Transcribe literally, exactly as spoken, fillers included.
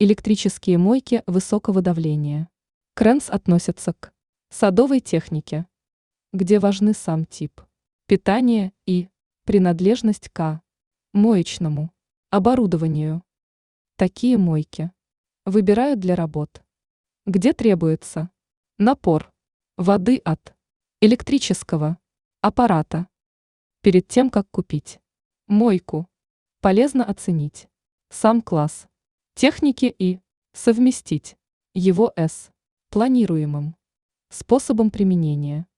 Электрические мойки высокого давления. Крэнс относятся к садовой технике, где важны сам тип питания и принадлежность к моечному оборудованию. Такие мойки выбирают для работ, где требуется напор воды от электрического аппарата. Перед тем, как купить мойку, полезно оценить сам класс техники и совместить его с планируемым способом применения.